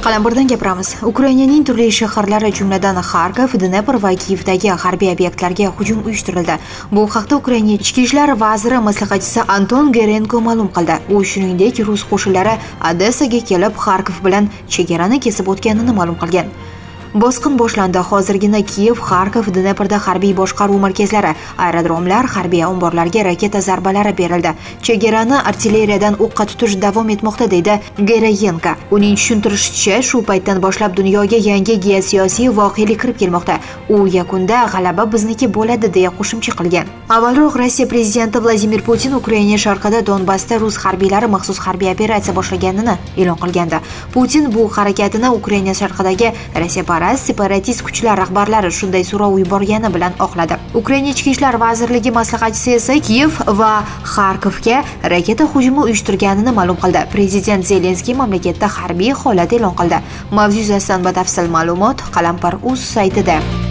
Qalamburdan gapiramiz. Ukrainaning turli shaharlari, jumladan Xarkov, Dnepr va Kiyevdagi harbiy obyektlarga hujum uyushtirildi. Bu haqda Ukraina ichki ishlar vaziri maslahatchisi Anton Gerenko ma'lum qildi. U shuningdek, rus qo'shinlari Odessaga kelib, Xarkov bilan chegarani kesib o'tganini ma'lum qilgan. Bosqin boshlandi. Hozirgina Kiyev, Xarkov, Dneprda harbiy boshqaruv markazlari, aerodromlar, harbiy omborlarga raketa zarbalari berildi. Chegarani artilleriyadan o'qqa tutish davom etmoqda, deydi Gereyenko. Uning tushuntirishicha, shu paytdan boshlab dunyoga yangi geosiyosiy voqelik kirib kelmoqda. U yakunda g'alaba bizniki bo'ladi, deya qo'shimcha qilgan. Avvalroq Rossiya prezidenti Vladimir Putin Ukraina sharqida Donbassda rus harbiylari maxsus harbiy operatsiya boshlaganini e'lon qilgandi. Putin bu harakatini Ukraina sharqidagi Rossiya separatist kuchlar rahbarlari shunday so'rov yuborgani bilan oqladi. Ukraina ichki ishlar vazirligi maslahatchisi esa Kiyev va Xarkovga raketa hujumi uyushtirganini ma'lum qildi. Prezident Zelenskiy mamlakatda harbiy holat e'lon qildi. Mavzu yuzasidan batafsil ma'lumot Qalampir.uz saytida.